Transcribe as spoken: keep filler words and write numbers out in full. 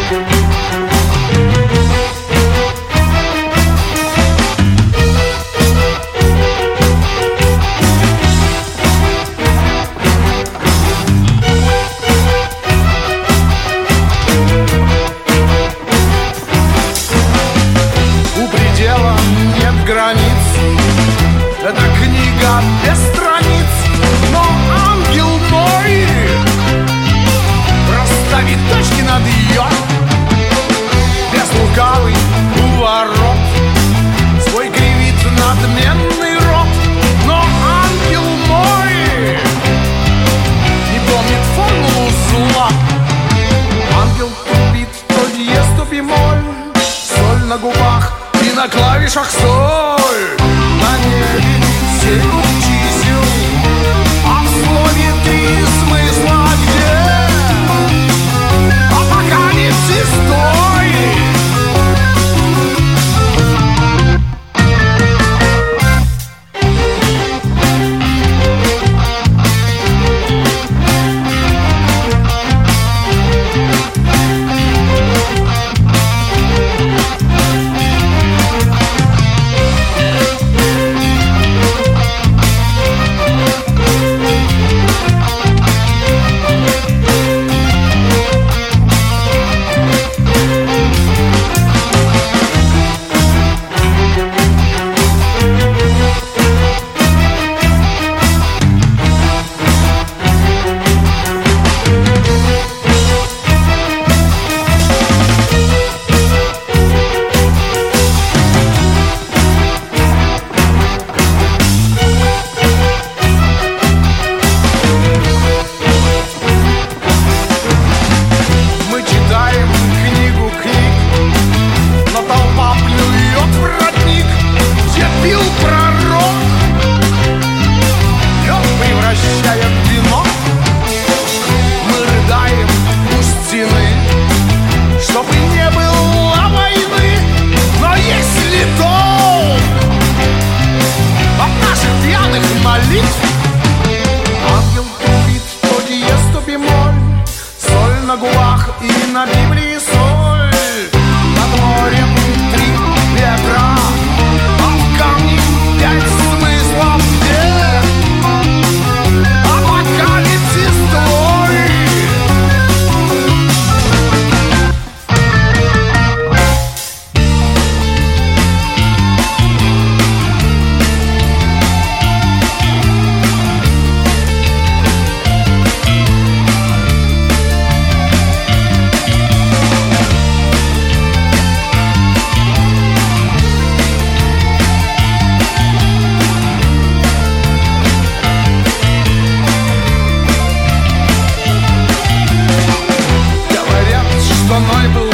Эта книга без страниц, но ангел мой расставит точки над «ё». Без лукавый уворот свой кривит надменный рот, но ангел мой не помнит формулу зла. Ангел тупит то диез, то бемоль, соль на губах и на клавишах соль. На небе семь чисел, а в слове три смысла где? Апокалипсис той. Ангел тупит то диез, то бемоль, соль на губах и на Библии соль. Над морем три ветра, а в камне пять смыслов где? Апокалипсис твой. Мной был